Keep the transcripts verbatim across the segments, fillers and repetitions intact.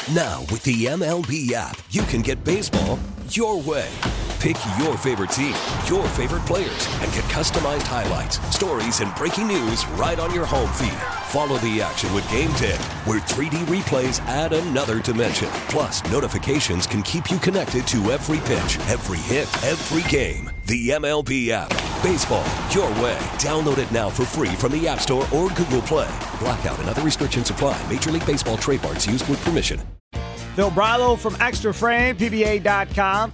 Now, with the M L B app, you can get baseball your way. Pick your favorite team, your favorite players, and get customized highlights, stories, and breaking news right on your home feed. Follow the action with Game ten, where three D replays add another dimension. Plus, notifications can keep you connected to every pitch, every hit, every game. The M L B app. Baseball your way. Download it now for free from the App Store or Google Play. Blackout and other restrictions apply. Major League Baseball trademarks used with permission. Phil Brilo from Extra Frame, P B A dot com.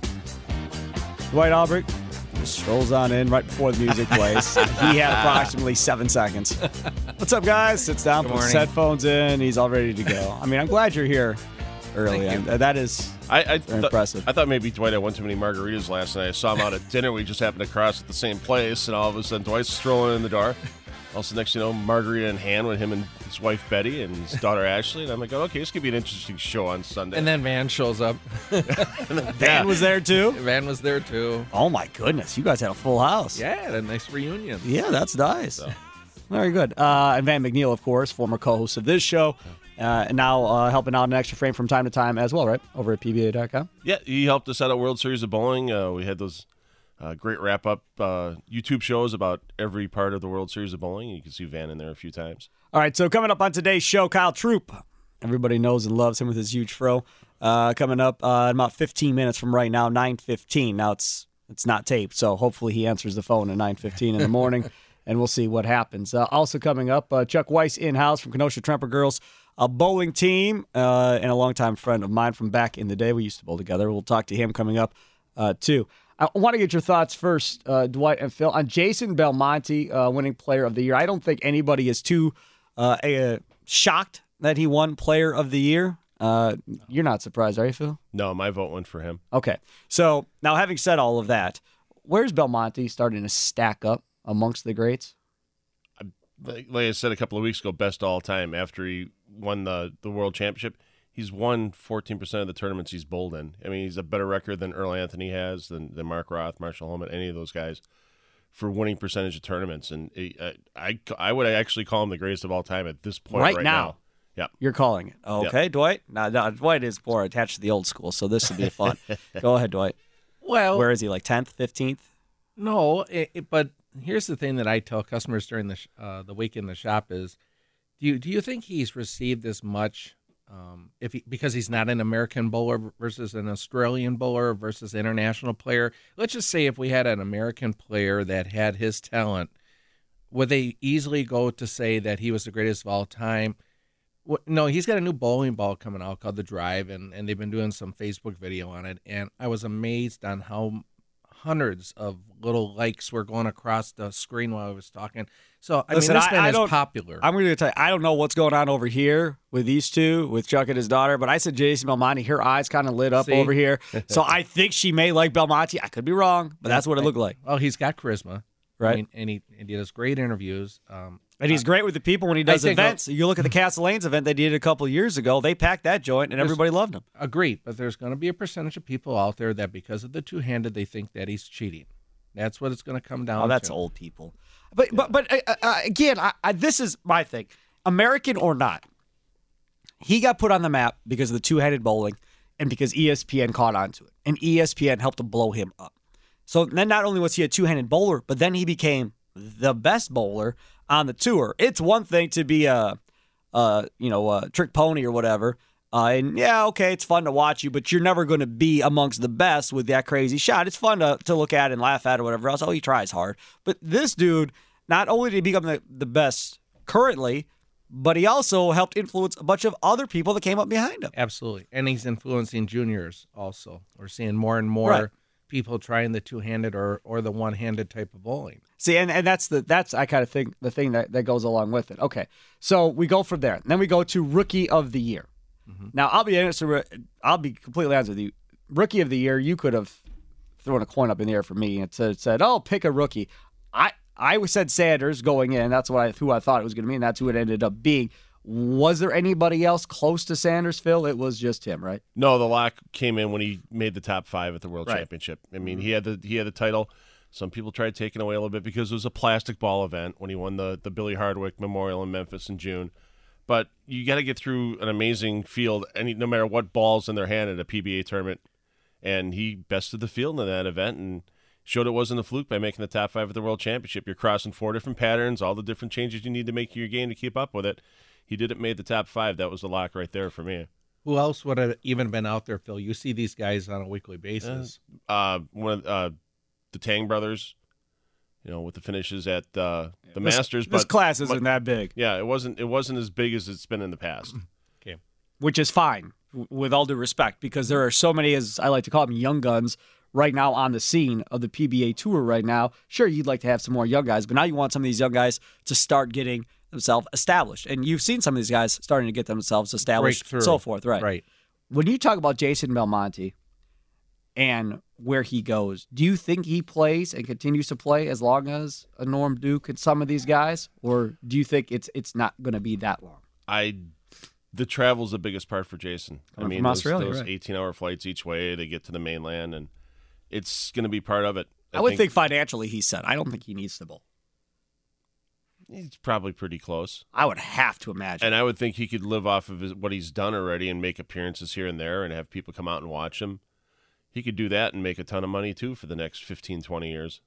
Dwight Albrecht just strolls on in right before the music plays. He had approximately seven seconds. What's up, guys? Sits down, Good puts his morning. headphones in. He's all ready to go. I mean, I'm glad you're here early. Thank you. And that is I, I very th- impressive. I thought maybe Dwight had won too many margaritas last night. I saw him out at dinner. We just happened to cross at the same place, and all of a sudden Dwight's strolling in the door. Also, next you know, margarita in hand with him and his wife Betty and his daughter Ashley. And I'm like, oh, okay, this could be an interesting show on Sunday. And then Van shows up. Van was there, too? Van was there, too. Oh, my goodness. You guys had a full house. Yeah, had a nice reunion. Yeah, that's nice. Very good. Uh, and Van McNeil, of course, former co-host of this show, uh, and now uh, helping out an Extra Frame from time to time as well, right? Over at P B A dot com. Yeah, he helped us out at World Series of Bowling. Uh, we had those uh, great wrap-up uh, YouTube shows about every part of the World Series of Bowling. You can see Van in there a few times. All right, so coming up on today's show, Kyle Troop. Everybody knows and loves him with his huge fro. Uh, coming up uh, in about fifteen minutes from right now, nine fifteen. Now, it's it's not taped, so hopefully he answers the phone at nine fifteen in the morning, and we'll see what happens. Uh, also coming up, uh, Chuck Weiss in-house from Kenosha Tremper Girls, a bowling team, uh, and a longtime friend of mine from back in the day. We used to bowl together. We'll talk to him coming up, uh, too. I want to get your thoughts first, uh, Dwight and Phil, on Jason Belmonte uh, winning Player of the Year. I don't think anybody is too uh, uh, shocked that he won Player of the Year. Uh, you're not surprised, are you, Phil? No, my vote went for him. Okay. So, now having said all of that, where's Belmonte starting to stack up amongst the greats? Like, like I said a couple of weeks ago, best all time after he won the, the World Championship. He's won fourteen percent of the tournaments he's bowled in. I mean, he's a better record than Earl Anthony has, than, than Mark Roth, Marshall Holman, any of those guys for winning percentage of tournaments. And he, uh, I, I would actually call him the greatest of all time at this point Right right, now. now. Yeah. You're calling it. Okay, Dwight? No, no, Dwight is more attached to the old school, so this would be fun. Go ahead, Dwight. Well, Where is he, like tenth, fifteenth? no, it, it- but here's the thing that I tell customers during the sh- uh, the week in the shop is, do you do you think he's received as much um, if he, because he's not an American bowler versus an Australian bowler versus an international player? Let's just say if we had an American player that had his talent, would they easily go to say that he was the greatest of all time? Well, no, he's got a new bowling ball coming out called the Drive, and, and they've been doing some Facebook video on it, and I was amazed on how hundreds of little likes were going across the screen while I was talking. So, I Listen, mean, this I- man I is don't- popular. I'm going to tell you, I don't know what's going on over here with these two, with Chuck and his daughter, but I said Jason Belmonte, her eyes kind of lit up See? over here. So I think she may like Belmonte. I could be wrong, but that's what it looked like. Well, he's got charisma, Right. I mean, and he and he does great interviews. Um, And he's great with the people when he I does think events. You look at the Castle Lanes event they did a couple of years ago. They packed that joint, and There's- everybody loved him. Agree, but there's going to be a percentage of people out there that because of the two-handed, they think that he's cheating. That's what it's going to come down to. Oh, that's old people. But but but uh, uh, again, I, I, this is my thing. American or not, he got put on the map because of the two-handed bowling and because E S P N caught on to it. And E S P N helped to blow him up. So then not only was he a two-handed bowler, but then he became the best bowler on the tour. It's one thing to be a, a you know, a trick pony or whatever. Uh, and yeah, okay, it's fun to watch you, but you're never going to be amongst the best with that crazy shot. It's fun to, to look at and laugh at or whatever else. Oh, he tries hard. But this dude, not only did he become the, the best currently, but he also helped influence a bunch of other people that came up behind him. Absolutely. And he's influencing juniors also. We're seeing more and more Right. people trying the two-handed or, or the one-handed type of bowling. See, and, and that's the that's I kind of think the thing that, that goes along with it. Okay, so we go from there. Then we go to Rookie of the Year. Mm-hmm. Now, I'll be honest. I'll be completely honest with you. Rookie of the Year, you could have thrown a coin up in the air for me and said, said "Oh, pick a rookie." I I said Sanders going in. That's what I who I thought it was going to be, and that's who it ended up being. Was there anybody else close to Sanders, Phil? It was just him, right? No, the lock came in when he made the top five at the World Right. Championship. I mean, he had the he had the title. Some people tried taking away a little bit because it was a plastic ball event when he won the, the Billy Hardwick Memorial in Memphis in June. But you got to get through an amazing field, any no matter what ball's in their hand at a P B A tournament. And he bested the field in that event and showed it wasn't a fluke by making the top five at the World Championship. You're crossing four different patterns, all the different changes you need to make to your game to keep up with it. He did it, made the top five. That was the lock right there for me. Who else would have even been out there, Phil? You see these guys on a weekly basis. Uh, one of uh, the Tang brothers, you know, with the finishes at uh, the This- Masters. This but class isn't but- that big, Yeah, it wasn't. It wasn't as big as it's been in the past. Okay. which is fine, w- with all due respect, because there are so many, as I like to call them, young guns right now on the scene of the P B A Tour right now. Sure, you'd like to have some more young guys, but now you want some of these young guys to start getting themselves established. And you've seen some of these guys starting to get themselves established, Breakthrough. and so forth, right? Right. When you talk about Jason Belmonte and where he goes, do you think he plays and continues to play as long as a Norm Duke and some of these guys, or do you think it's it's not going to be that long? I, the travel's the biggest part for Jason. I Coming mean, from those, Australia, those right. eighteen-hour flights each way to get to the mainland, and it's going to be part of it. I, would think, financially, he said. I don't think he needs to bowl. he's probably pretty close. I would have to imagine. And I would think he could live off of his, what he's done already and make appearances here and there and have people come out and watch him. He could do that and make a ton of money, too, for the next fifteen, twenty years.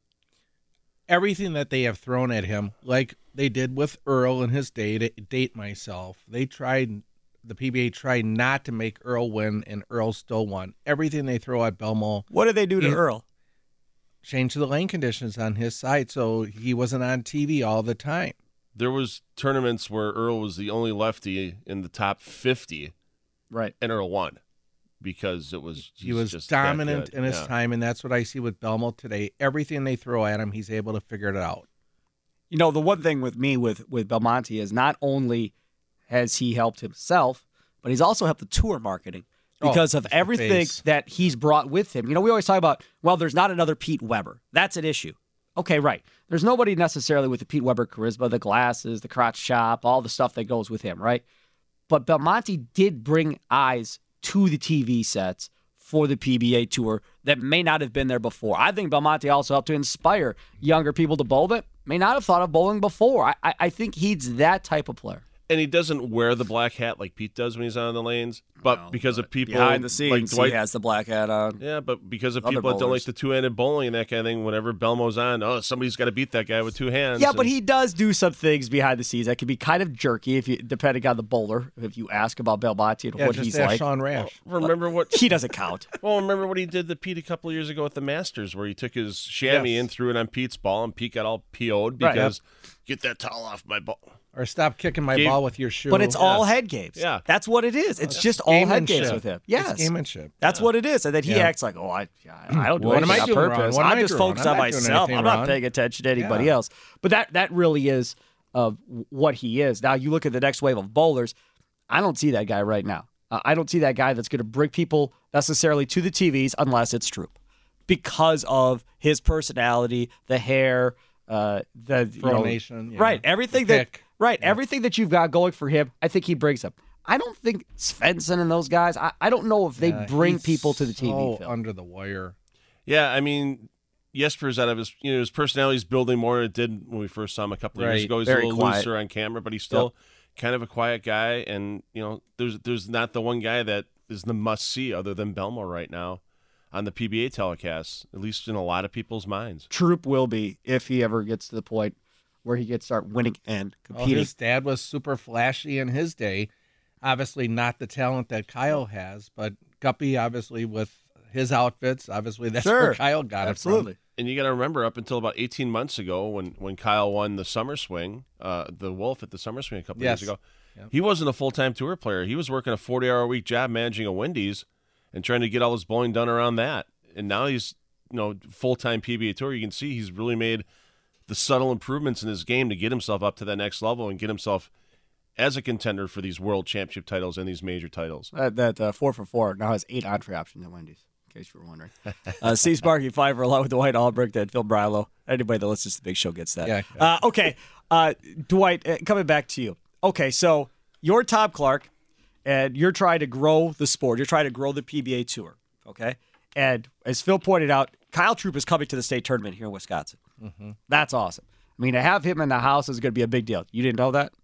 Everything that they have thrown at him, like they did with Earl in his day, to date myself, they tried, the P B A tried not to make Earl win, and Earl still won. Everything they throw at Belmo, What did they do to Yeah. Earl? changed the lane conditions on his side, so he wasn't on T V all the time. There was tournaments where Earl was the only lefty in the top fifty, Right. and Earl won because it was He he's was just that dominant good. in his Yeah. time, and that's what I see with Belmo today. Everything they throw at him, he's able to figure it out. You know, the one thing with me with, with Belmonte is not only has he helped himself, but he's also helped the tour marketing because Oh, of it's the everything face. that he's brought with him. You know, we always talk about, well, there's not another Pete Weber. That's an issue. Okay, right. There's nobody necessarily with the Pete Weber charisma, the glasses, the crotch chop, all the stuff that goes with him, right? But Belmonte did bring eyes to the T V sets for the P B A Tour that may not have been there before. I think Belmonte also helped to inspire younger people to bowl that may not have thought of bowling before. I, I, I think he's that type of player. And he doesn't wear the black hat like Pete does when he's on the lanes, but No, because but of people behind the like scenes, Dwight, he has the black hat on. yeah, but because of Other people that don't bowlers. like the two-handed bowling and that kind of thing, whenever Belmo's on, oh, somebody's got to beat that guy with two hands. Yeah, but and- he does do some things behind the scenes that can be kind of jerky, if you depending on the bowler. If you ask about Belmonte and Yeah, what just he's ask like, Sean Rash. remember what he doesn't count. Well, remember what he did to Pete a couple of years ago at the Masters, where he took his chamois Yes. and threw it on Pete's ball, and Pete got all P O'd Right. because get that towel off my ball. Or stop kicking my Gave- ball with your shoe. But it's all Yeah. head games. Yeah. That's what it is. It's just all head games Gamemanship. with him. It's Yes. gamemanship. That's what it is. And then he Yeah. acts like, oh, I, I don't do What am anything I on doing wrong? purpose. What am I'm I just doing wrong? focused I'm on not doing myself. anything I'm not wrong." paying attention to anybody Yeah. else. But that, that really is uh, what he is. Now, you look at the next wave of bowlers, I don't see that guy right now. Uh, I don't see that guy that's going to bring people necessarily to the T Vs unless it's Troop because of his personality, the hair, uh, the you Pro know, Nation, yeah. right? Everything The that pick. right, everything that you've got going for him, I think he brings up. I don't think Svensson and those guys. I, I don't know if they Yeah, bring he's people to the T V. so Phil. under the wire. Yeah, I mean, Jesper's out of his, you know, his personality's building more than it did when we first saw him a couple of years Right. ago. He's Very a little quiet. looser on camera, but he's still kind of a quiet guy. And you know, there's there's not the one guy that is the must see other than Belmo right now on the P B A telecasts, at least in a lot of people's minds. Troop will be if he ever gets to the point where he gets start winning and Oh, competing. his dad was super flashy in his day. Obviously not the talent that Kyle has, but Guppy obviously with his outfits, obviously that's Sure. where Kyle got Absolutely. it And you got to remember, up until about eighteen months ago, when, when Kyle won the Summer Swing, uh, the Wolf at the Summer Swing a couple Yes. years ago, Yep. he wasn't a full-time tour player. He was working a forty-hour-a-week job managing a Wendy's and trying to get all his bowling done around that. And now he's, you know, full-time P B A Tour. You can see he's really made the subtle improvements in his game to get himself up to that next level and get himself as a contender for these World Championship titles and these major titles. That, that uh, four for four now has eight entree options at Wendy's, in case you were wondering. uh, Steve Sparky, five for along with Dwight Albrecht and Phil Brilo. Anybody that listens to the Big Show gets that. Yeah. Uh, okay, uh, Dwight, uh, coming back to you. Okay, so you're Tom Clark, and you're trying to grow the sport. You're trying to grow the P B A Tour, okay? And as Phil pointed out, Kyle Troop is coming to the state tournament here in Wisconsin. Mm-hmm. That's awesome. I mean, to have him in the house is going to be a big deal. You didn't know that?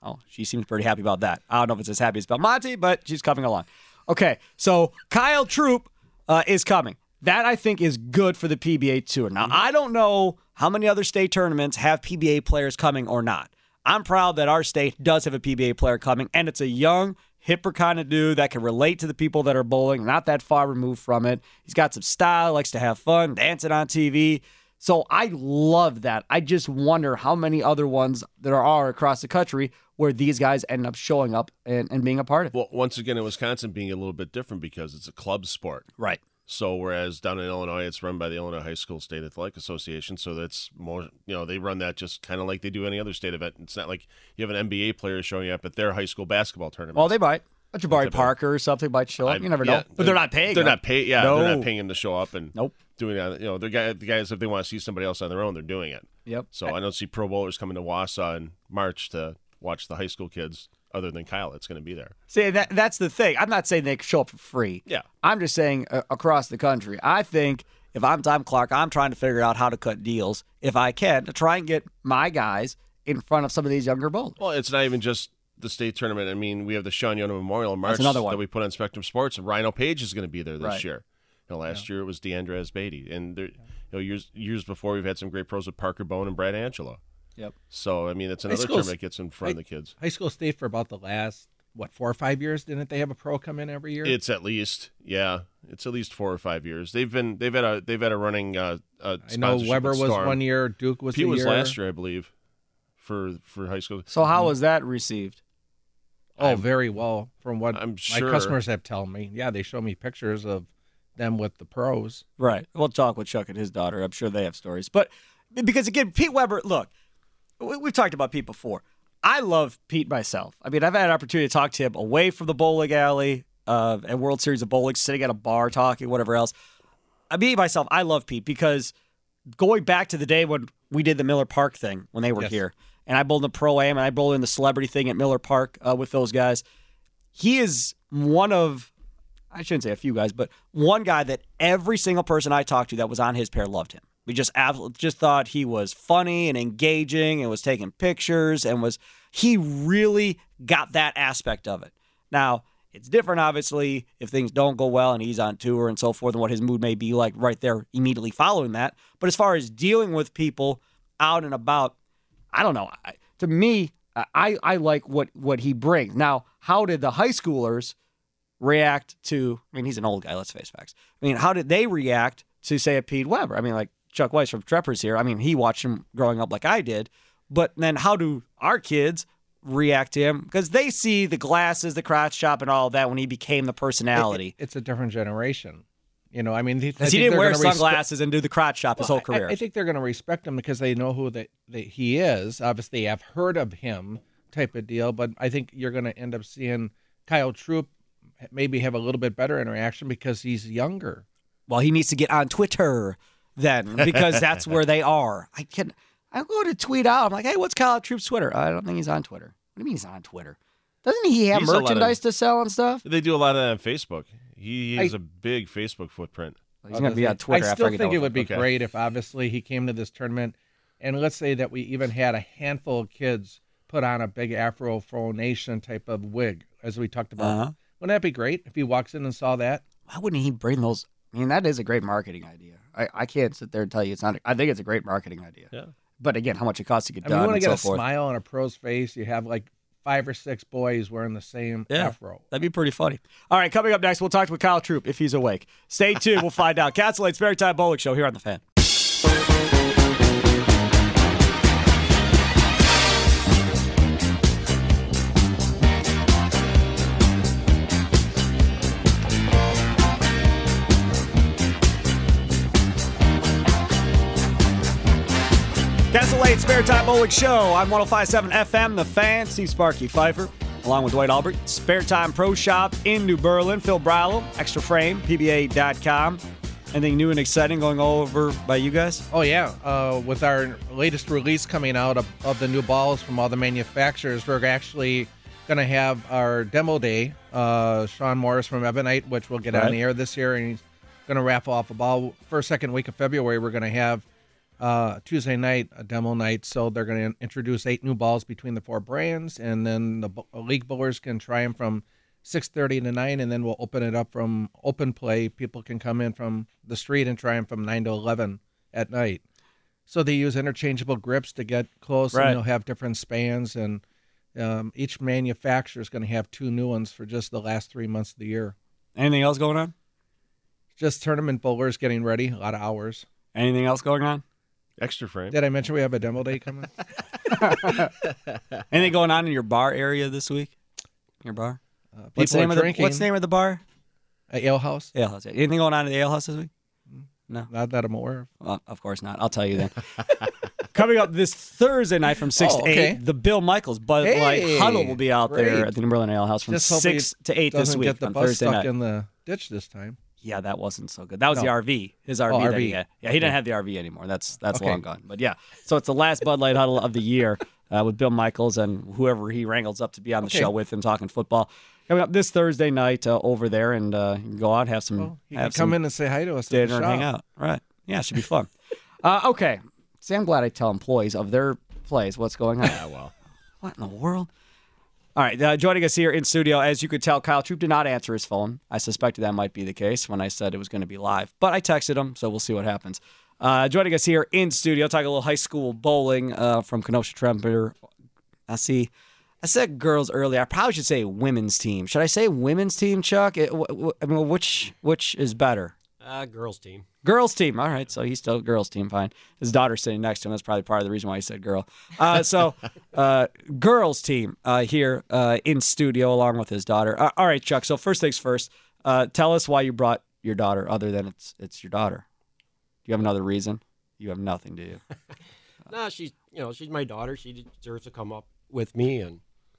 Oh, she seems pretty happy about that. I don't know if it's as happy as Belmonte, but she's coming along. Okay, so Kyle Troop uh, is coming. That, I think, is good for the P B A Tour. Now, I don't know how many other state tournaments have P B A players coming or not. I'm proud that our state does have a P B A player coming, and it's a young, hipper kind of dude that can relate to the people that are bowling, not that far removed from it. He's got some style, likes to have fun, dancing on T V. So I love that. I just wonder how many other ones there are across the country where these guys end up showing up and, and being a part of it. Well, once again, in Wisconsin being a little bit different because it's a club sport. Right. So whereas down in Illinois, it's run by the Illinois High School State Athletic Association, so that's more, you know, they run that just kind of like they do any other state event. It's not like you have an N B A player showing up at their high school basketball tournament. Well, they might. A Jabari Parker or something might show up. You never know. Yeah, but they're not paying. They're them. not paying. Yeah, No. they're not paying him to show up and Nope. doing that. You know, the guy, the guys, if they want to see somebody else on their own, they're doing it. Yep. So I don't see pro bowlers coming to Wausau in March to watch the high school kids. Other than Kyle, that's going to be there. See, that that's the thing. I'm not saying they show up for free. Yeah. I'm just saying uh, across the country. I think if I'm Tom Clark, I'm trying to figure out how to cut deals, if I can, to try and get my guys in front of some of these younger bowlers. Well, it's not even just the state tournament. I mean, we have the Sean Yona Memorial in March another one. that we put on Spectrum Sports, and Rhino Page is going to be there this Right. year. You know, last year it was Deandra Asbeidi, and there, you know, years years before we've had some great pros with Parker Bone and Brad Angelo. Yep. So I mean, it's another school's- tournament that gets in front of the kids. High school state for about the last, what, four or five years? Didn't they have a pro come in every year? It's at least, yeah, it's at least four or five years. They've been they've had a they've had a running. Uh, uh, I know sponsorship Weber with was Storm. one year, Duke was Pete a was year. last year, I believe, for for high school. So how was that received? Oh, I'm- very well, from what I'm my sure. customers have told me. Yeah, they show me pictures of them with the pros. Right. We'll talk with Chuck and his daughter. I'm sure they have stories. But because, again, Pete Weber, look, we- we've talked about Pete before. I love Pete myself. I mean, I've had an opportunity to talk to him away from the bowling alley uh, at World Series of Bowling, sitting at a bar talking, whatever else. I mean, myself, I love Pete because going back to the day when we did the Miller Park thing when they were Yes. here, and I bowled in the Pro-Am, and I bowled in the celebrity thing at Miller Park uh, with those guys, he is one of, I shouldn't say a few guys, but one guy that every single person I talked to that was on his pair loved him. We just absolutely just thought he was funny and engaging and was taking pictures and was he really got that aspect of it. Now, it's different, obviously, if things don't go well and he's on tour and so forth and what his mood may be like right there immediately following that. But as far as dealing with people out and about, I don't know. I, to me, I, I like what, what he brings. Now, how did the high schoolers react to, I mean, he's an old guy, let's face facts. I mean, how did they react to, say, a Pete Weber? I mean, like Chuck Weiss from Treppers here. I mean, he watched him growing up like I did. But then how do our kids react to him? Because they see the glasses, the crotch chop, and all that when he became the personality. It- it's a different generation. You know, I mean, they, I Because he think didn't they're wear gonna respe- sunglasses and do the crotch chop his Well, whole career. I, I think they're going to respect him because they know who they, they, he is. Obviously, they have heard of him type of deal. But I think you're going to end up seeing Kyle Troop maybe have a little bit better interaction because he's younger. Well, he needs to get on Twitter then because that's where they are. I can I go to tweet out. I'm like, hey, what's Kyle Troop's Twitter? I don't think he's on Twitter. What do you mean he's on Twitter? Doesn't he have He's a lot of- merchandise to sell and stuff? They do a lot of that on Facebook. He has I- a big Facebook footprint. He's going to be on I Twitter. still after I get think done it with would be Okay. great if obviously he came to this tournament and let's say that we even had a handful of kids put on a big Afro Fro Nation type of wig, as we talked about. Uh-huh. Wouldn't that be great if he walks in and saw that? Why wouldn't he bring those? I mean, that is a great marketing idea. I, I can't sit there and tell you it's not. I think it's a great marketing idea. Yeah. But again, how much it costs to get I mean, done you want and to get so a forth. smile on a pro's face. You have like five or six boys wearing the same Yeah. Afro. That'd be pretty funny. All right, coming up next, we'll talk with Kyle Troop if he's awake. Stay tuned. We'll find out. Castle Late Spare Time Bowling Show here on The Fan. Castle Late Spare Time Bowling Show on one oh five point seven F M, The Fan. Steve Sparky Pfeiffer, along with Dwight Albrecht. Spare Time Pro Shop in New Berlin. Phil Browell, Extra Frame, P B A dot com. Anything new and exciting going over by you guys? Oh, yeah. Uh, with our latest release coming out of, of the new balls from all the manufacturers, we're actually going to have our demo day. Uh, Sean Morris from Ebonite, which we'll get Right. on the air this year, and he's going to raffle off a ball. First, second week of February, we're going to have uh, Tuesday night, a demo night. So they're going to introduce eight new balls between the four brands, and then the bo- league bowlers can try them from six thirty to nine, and then we'll open it up from open play. People can come in from the street and try them from nine to eleven at night. So they use interchangeable grips to get close, Right. and they'll have different spans, and um, each manufacturer is going to have two new ones for just the last three months of the year. Anything else going on? Just tournament bowlers getting ready, a lot of hours. Anything else going on? Extra frame. Did I mention we have a demo day coming? Anything going on in your bar area this week? Your bar? Uh, What's the people name are of the drinking. What's the name of the bar? A ale house? Ale House. Anything going on at the Ale House this week? No. Not that I'm aware of. Well, of course not. I'll tell you then. Coming up this Thursday night from six Oh, to okay. eight, the Bill Michaels Bud Light Hey, Huddle will be out there great. at the Timberland Ale House from Just hope six he to eight this Doesn't week get the on bus Thursday stuck night. in the ditch this time. Yeah, that wasn't so good. That was No. the R V. His R V. Oh, that R V. he had. Yeah, he didn't have the R V anymore. That's that's Okay. long gone. But yeah, so it's the last Bud Light Huddle of the year uh, with Bill Michaels and whoever he wrangles up to be on the Okay. show with him talking football. Coming up this Thursday night uh, over there, and uh, you can go out, have some, Well, you have can come some in and say hi to us. at the dinner and hang shop. out. Right. Yeah, it should be fun. uh, okay. See, I'm glad I tell employees of their plays what's going on. Yeah, well. What in the world? All right, uh, joining us here in studio, as you could tell, Kyle Troop did not answer his phone. I suspected that might be the case when I said it was going to be live, but I texted him, so we'll see what happens. Uh, joining us here in studio, talking a little high school bowling uh, from Kenosha Tremper. I see. I said girls earlier. I probably should say women's team. Should I say women's team, Chuck? It, w- w- I mean, which which is better? Uh, girls team. Girls team. All right, so he's still girls team. Fine. His daughter's sitting next to him. That's probably part of the reason why he said girl. Uh, so, uh, girls team uh, here uh, in studio along with his daughter. Uh, all right, Chuck. So first things first. Uh, tell us why you brought your daughter, other than it's it's your daughter. Do you have another reason? You have nothing, do you? No, she's you know she's my daughter. She deserves to come up with me, and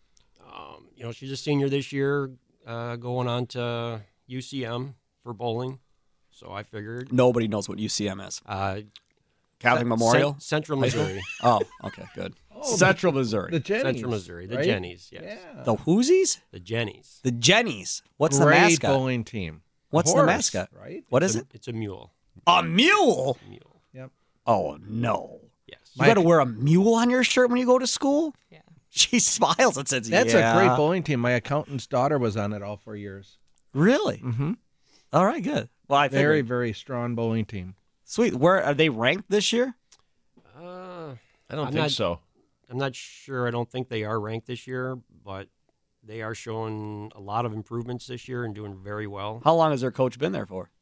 um, you know she's a senior this year, uh, going on to U C M for bowling. So I figured Nobody knows what U C M is. uh, Catholic Cen- Memorial. Cen- Central Missouri, Oh, okay, good. Central Missouri. The Jennies. Central Missouri, the right? Jennies, yes, Yeah. The Whoosies? the Jennies. The Jennies. What's Great the mascot? bowling team. What's the Horse, mascot? Right? What It's is a, it? It's a mule. A mule. Mule. Yep. Oh no. Yes. You Mike- got to wear a mule on your shirt when you go to school? Yeah. She smiles and says, That's yeah. a great bowling team. My accountant's daughter was on it all four years. Really? Mm-hmm. All right, good. Well, I Very, figured. very strong bowling team. Sweet. Where are they ranked this year? Uh, I don't I'm think not- so. I'm not sure. I don't think they are ranked this year, but they are showing a lot of improvements this year and doing very well. How long has their coach been there for?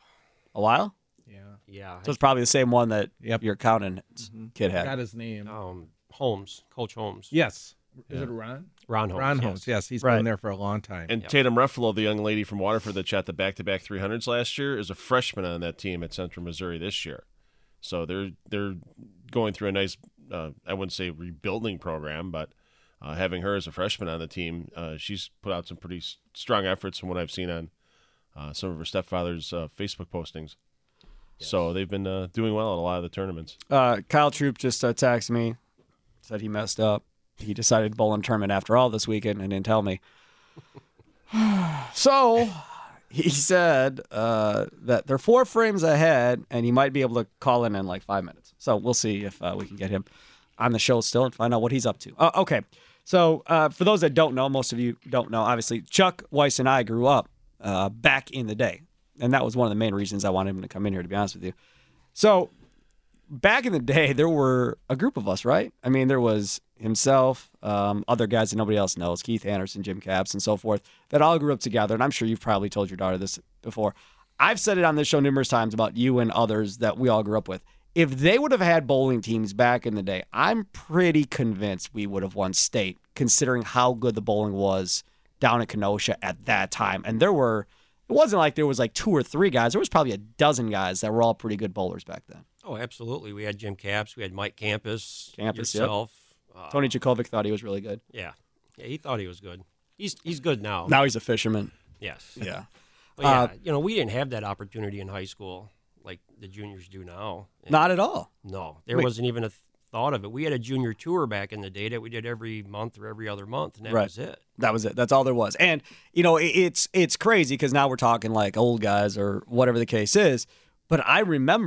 A while? Yeah. Yeah. So it's probably the same one that Yep. your accountant kid had. Got his name. um, Holmes, Coach Holmes, Yes. Is Yeah. it Ron? Ron Holmes. Ron yes. Holmes. Yes, he's Right. been there for a long time. And Yep. Tatum Ruffalo, the young lady from Waterford that shot the back-to-back three hundreds last year, is a freshman on that team at Central Missouri this year. So they're they're going through a nice, uh, I wouldn't say rebuilding program, but uh, having her as a freshman on the team, uh, she's put out some pretty s- strong efforts from what I've seen on uh, some of her stepfather's uh, Facebook postings. So they've been uh, doing well at a lot of the tournaments. Uh, Kyle Troop just uh, texted me, said he messed up. He decided to bowl in a tournament after all this weekend and didn't tell me. So he said uh, that they're four frames ahead, and he might be able to call in in like five minutes. So we'll see if uh, we can get him on the show still and find out what he's up to. Uh, okay. So uh, for those that don't know, most of you don't know, obviously, Chuck Weiss and I grew up uh, back in the day. And that was one of the main reasons I wanted him to come in here, to be honest with you. So back in the day, there were a group of us, right? I mean, there was himself, um, other guys that nobody else knows, Keith Anderson, Jim Capps, and so forth, that all grew up together. And I'm sure you've probably told your daughter this before. I've said it on this show numerous times about you and others that we all grew up with. If they would have had bowling teams back in the day, I'm pretty convinced we would have won state, considering how good the bowling was down at Kenosha at that time. And there were, it wasn't like there was like two or three guys. There was probably a dozen guys that were all pretty good bowlers back then. Oh, absolutely. We had Jim Capps. We had Mike Campus. Campus, yep. yourself. Uh, Tony Jakovic thought he was really good. Yeah. Yeah, he thought he was good. He's he's good now. Now he's a fisherman. Yes. Yeah. But yeah, Uh, you know, we didn't have that opportunity in high school like the juniors do now. And Not at all. No, there Wait. wasn't even a th- thought of it. We had a junior tour back in the day that we did every month or every other month, and that Right. was it. That was it. That's all there was. And, you know, it, it's it's crazy because now we're talking like old guys or whatever the case is. But I remember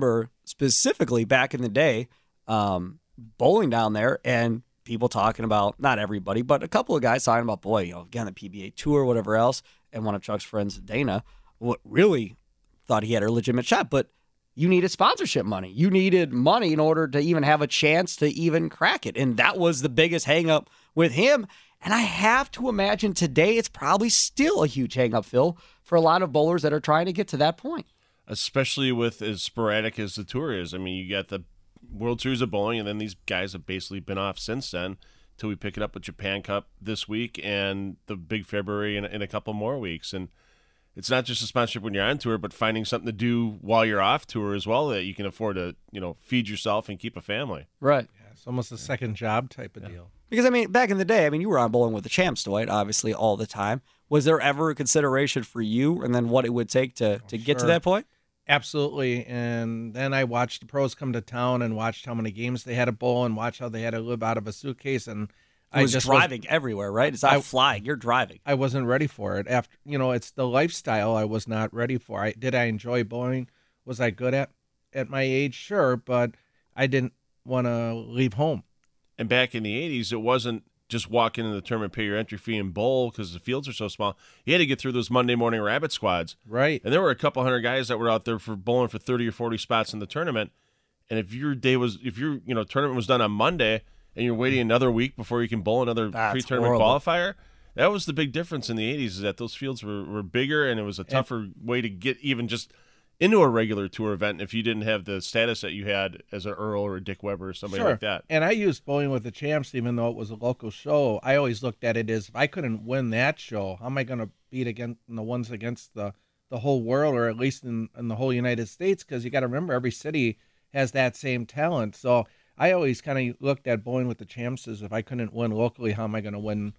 specifically back in the day, um, bowling down there and people talking about, not everybody, but a couple of guys talking about, boy, you know, again, the P B A Tour, whatever else. And one of Chuck's friends, Dana, what really thought he had a legitimate shot, but you needed sponsorship money. You needed money in order to even have a chance to even crack it. And that was the biggest hang up with him. And I have to imagine today it's probably still a huge hang up, Phil, for a lot of bowlers that are trying to get to that point. Especially with as sporadic as the tour is. I mean, you got the World Series of Bowling, and then these guys have basically been off since then until we pick it up with Japan Cup this week and the big February in, in a couple more weeks. And it's not just a sponsorship when you're on tour, but finding something to do while you're off tour as well that you can afford to, you know, feed yourself and keep a family. Right. Yeah, it's almost a second job type of yeah. deal. Because, I mean, back in the day, I mean, you were on Bowling with the Champs, Dwight, obviously all the time. Was there ever a consideration for you and then what it would take to, to get Sure. to that point? Absolutely. And then I watched the pros come to town and watched how many games they had to bowl and watch how they had to live out of a suitcase. And I was I just driving was, everywhere, right? It's not I, flying. You're driving. I wasn't ready for it. After you know, it's the lifestyle I was not ready for. I did I enjoy bowling? Was I good at at my age? Sure, but I didn't want to leave home. And back in the eighties, it wasn't just walk into the tournament, pay your entry fee, and bowl because the fields are so small. You had to get through those Monday morning rabbit squads. Right. And there were a couple hundred guys that were out there for bowling for thirty or forty spots in the tournament. And if your day was, if your you know tournament was done on Monday and you're waiting another week before you can bowl another That's pre-tournament horrible. qualifier, that was the big difference in the eighties is that those fields were, were bigger and it was a tougher way to get even just into a regular tour event if you didn't have the status that you had as an Earl or a Dick Weber or somebody Sure. like that. And I used Bowling with the Champs, even though it was a local show. I always looked at it as if I couldn't win that show, how am I going to beat against the ones against the, the whole world, or at least in, in the whole United States? Because you got to remember, every city has that same talent. So I always kind of looked at Bowling with the Champs as if I couldn't win locally, how am I going to win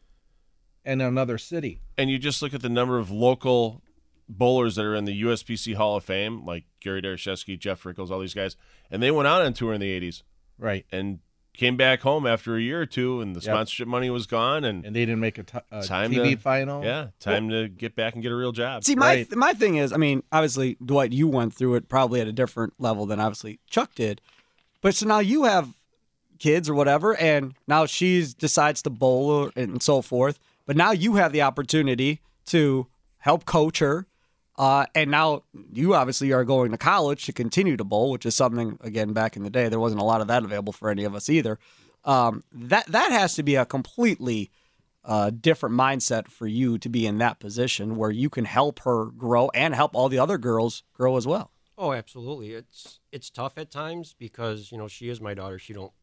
in another city? And you just look at the number of local bowlers that are in the U S P C Hall of Fame, like Gary Darashevsky, Jeff Rickles, all these guys, and they went out on tour in the eighties. Right. And came back home after a year or two, and the Yep. sponsorship money was gone, and, And they didn't make a, t- a Time T V to- final. yeah, time to get back and get a real job. See, my Right. my thing is, I mean, obviously, Dwight, you went through it probably at a different level than obviously Chuck did. But so now you have kids or whatever, and now she decides to bowl and so forth. But now you have the opportunity to help coach her. Uh, and now you obviously are going to college to continue to bowl, which is something, again, back in the day, there wasn't a lot of that available for any of us either. Um, that that has to be a completely uh, different mindset for you to be in that position where you can help her grow and help all the other girls grow as well. Oh, absolutely. It's it's tough at times because, you know, she is my daughter. She don't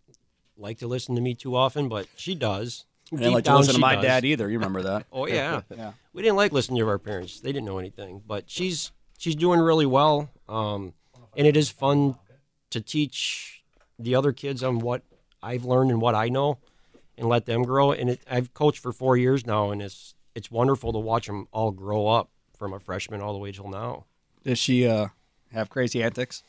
like to listen to me too often, but she does. I didn't Deep like to down, listen to she my does. dad either. You remember that? Oh yeah. Yeah. We didn't like listening to our parents. They didn't know anything. But she's she's doing really well. Um, and it is fun to teach the other kids on what I've learned and what I know and let them grow. And it, I've coached for four years now, and it's it's wonderful to watch them all grow up from a freshman all the way till now. Does she uh, have crazy antics?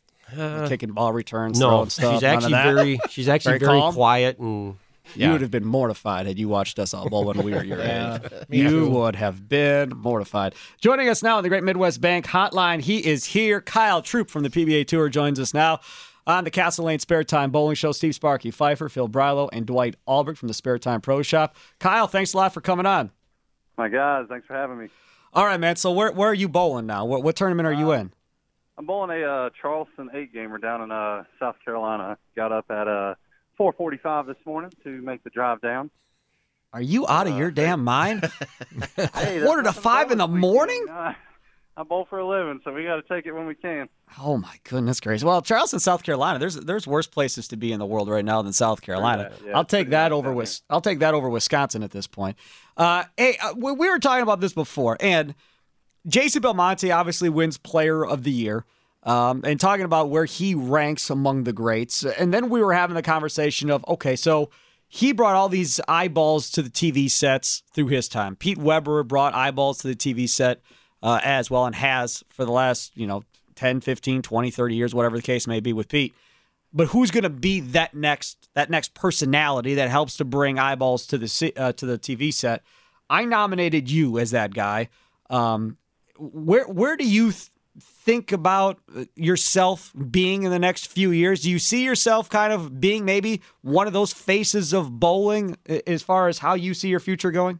Uh, Kicking ball returns, no, throwing stuff? she's none of actually that? very she's actually Very very, calm? quiet and You yeah. would have been mortified had you watched us all bowl when we were your Yeah, age. me You too. would have been mortified. Joining us now on the Great Midwest Bank Hotline, he is here. Kyle Troop from the P B A Tour joins us now on the Castle Lane Spare Time Bowling Show. Steve Sparky Pfeiffer, Phil Brilo, and Dwight Albrecht from the Spare Time Pro Shop. Kyle, thanks a lot for coming on. My guys, thanks for having me. All right, man. So where where are you bowling now? What, what tournament are you in? I'm bowling a uh, Charleston eight gamer down in uh, South Carolina. Got up at uh, four forty-five this morning to make the drive down. Are you out of your damn mind? Hey, that's Quarter to nothing five in the wrong with morning? weekend. Uh, I bowl for a living, so we got to take it when we can. Oh my goodness gracious! Well, Charleston, South Carolina. There's there's worse places to be in the world right now than South Carolina. Yeah, yeah, I'll it's take pretty that nice over down with. I'll take that over Wisconsin at this point. Uh, hey, uh, we, we were talking about this before, and Jason Belmonte obviously wins Player of the Year, um, and talking about where he ranks among the greats. And then we were having the conversation of, okay, so he brought all these eyeballs to the T V sets through his time. Pete Weber brought eyeballs to the T V set uh, as well, and has for the last, you know, ten, fifteen, twenty, thirty years, whatever the case may be with Pete. But who's going to be that next that next personality that helps to bring eyeballs to the ci- uh, to the T V set? I nominated you as that guy. Um, where where do you th- think about yourself being in the next few years? Do you see yourself kind of being maybe one of those faces of bowling as far as how you see your future going?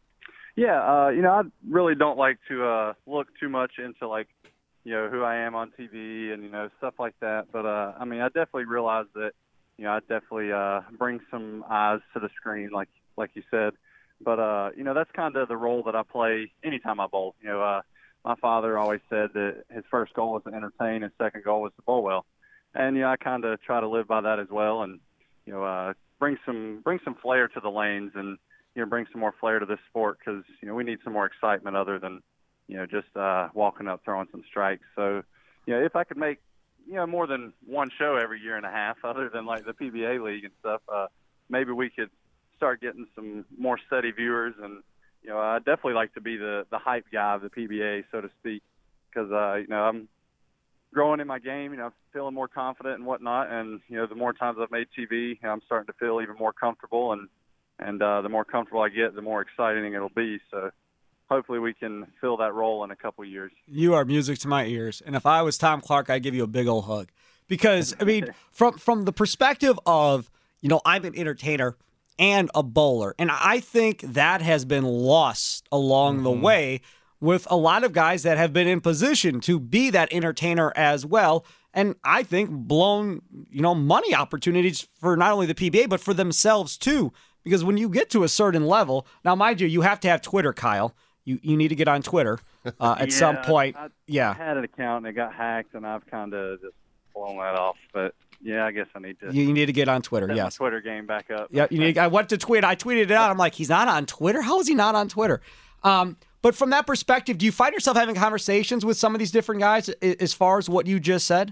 Yeah, uh, you know, I really don't like to uh, look too much into, like, you know, who I am on T V and, you know, stuff like that. But, uh, I mean, I definitely realize that, you know, I definitely uh, bring some eyes to the screen, like like you said. But, uh, you know, that's kind of the role that I play anytime I bowl. You know, uh, my father always said that his first goal was to entertain, his second goal was to bowl well. And, you know, I kind of try to live by that as well and, you know, uh, bring some bring some flair to the lanes and, you know, bring some more flair to this sport because, you know, we need some more excitement other than, you know, just uh, walking up, throwing some strikes. So, you know, if I could make, you know, more than one show every year and a half other than like the P B A league and stuff, uh, maybe we could start getting some more steady viewers. And, you know, I'd definitely like to be the, the hype guy of the P B A, so to speak, because, uh, you know, I'm growing in my game, you know, feeling more confident and whatnot. And, you know, the more times I've made T V, you know, I'm starting to feel even more comfortable. And, And uh, the more comfortable I get, the more exciting it'll be. So hopefully we can fill that role in a couple of years. You are music to my ears. And if I was Tom Clark, I'd give you a big old hug. Because, I mean, from from the perspective of, you know, I'm an entertainer and a bowler. And I think that has been lost along mm-hmm. the way with a lot of guys that have been in position to be that entertainer as well. And I think blown, you know, money opportunities for not only the P B A, but for themselves too. Because when you get to a certain level, now, mind you, you have to have Twitter, Kyle. You you need to get on Twitter uh, at yeah, some point. I, yeah. I had an account and it got hacked, and I've kind of just blown that off. But, yeah, I guess I need to. You need to get on Twitter, set yes. my Twitter game back up. Yeah, you need. I went to tweet. I tweeted it out. I'm like, he's not on Twitter? How is he not on Twitter? Um, but from that perspective, do you find yourself having conversations with some of these different guys as far as what you just said?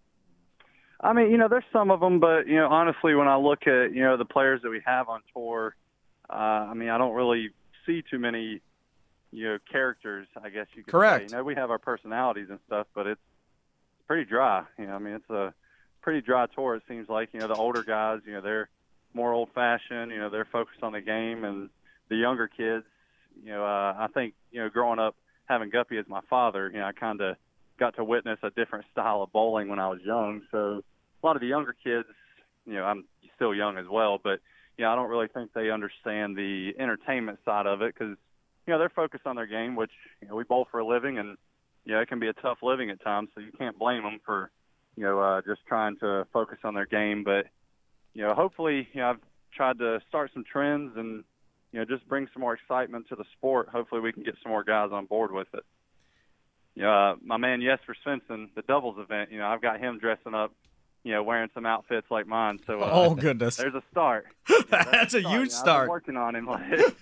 I mean, you know, there's some of them, but, you know, honestly, when I look at, you know, the players that we have on tour, Uh, I mean, I don't really see too many, you know, characters, I guess you could Correct. say. You know, we have our personalities and stuff, but it's pretty dry. You know, I mean, it's a pretty dry tour, it seems like. You know, the older guys, you know, they're more old-fashioned. You know, they're focused on the game. And the younger kids, you know, uh, I think, you know, growing up having Guppy as my father, you know, I kind of got to witness a different style of bowling when I was young. So a lot of the younger kids, you know, I'm still young as well, but yeah, I don't really think they understand the entertainment side of it because, you know, they're focused on their game, which, you know, we bowl for a living, and, you know, it can be a tough living at times, so you can't blame them for, you know, uh, just trying to focus on their game. But, you know, hopefully, you know, I've tried to start some trends and, you know, just bring some more excitement to the sport. Hopefully we can get some more guys on board with it. You know, uh, my man Jesper Svensson, the doubles event, you know, I've got him dressing up, you know, wearing some outfits like mine. So, uh, oh goodness, there's a start. You know, that's, that's a, a start. huge you know, start. I've been working on him,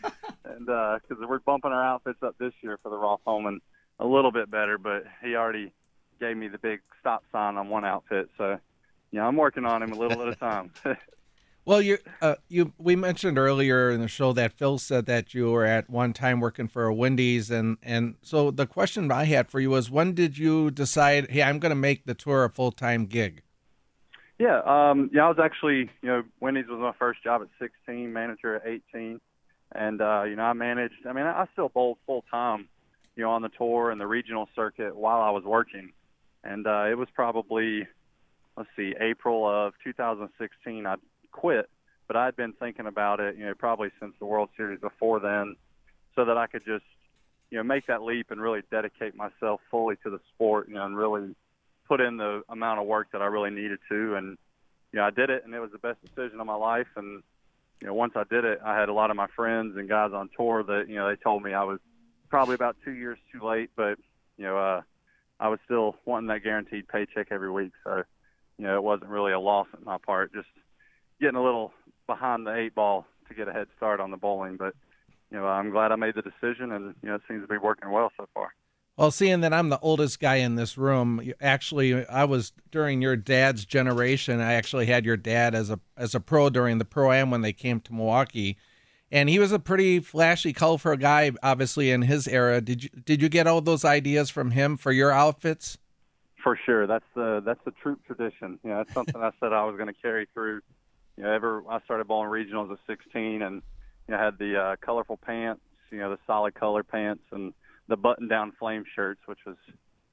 and because uh, we're bumping our outfits up this year for the Rolf Homan a little bit better, but he already gave me the big stop sign on one outfit. So, you know, I'm working on him a little at a time. Well, you, uh, you, we mentioned earlier in the show that Phil said that you were at one time working for a Wendy's, and, and so the question I had for you was, when did you decide, hey, I'm going to make the tour a full-time gig? Yeah, um, yeah, I was actually, you know, Wendy's was my first job at sixteen, manager at eighteen, and uh, you know, I managed. I mean, I still bowled full time, you know, on the tour and the regional circuit while I was working, and uh, it was probably, let's see, April of two thousand sixteen. I quit, but I'd been thinking about it, you know, probably since the World Series before then, so that I could just, you know, make that leap and really dedicate myself fully to the sport, you know, and really put in the amount of work that I really needed to. And, you know, I did it, and it was the best decision of my life. And, you know, once I did it, I had a lot of my friends and guys on tour that, you know, they told me I was probably about two years too late, but, you know, uh, I was still wanting that guaranteed paycheck every week. So, you know, it wasn't really a loss on my part, just getting a little behind the eight ball to get a head start on the bowling. But, you know, I'm glad I made the decision, and, you know, it seems to be working well so far. Well, seeing that I'm the oldest guy in this room, actually, I was during your dad's generation. I actually had your dad as a as a pro during the Pro-Am when they came to Milwaukee, and he was a pretty flashy, colorful guy, obviously in his era. Did you did you get all those ideas from him for your outfits? For sure, that's the that's the troop tradition. You know, that's something I said I was going to carry through. You know, ever I started bowling regionals at sixteen, and you know, had the uh, colorful pants, you know, the solid color pants, and the button-down flame shirts, which was,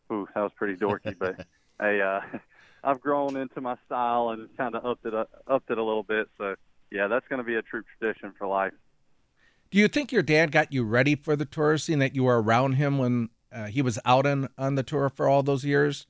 ooh, that was pretty dorky. But hey, uh, I've grown into my style and kind of upped it up, upped it a little bit. So yeah, that's going to be a true tradition for life. Do you think your dad got you ready for the tour, seeing that you were around him when uh, he was out on, on the tour for all those years?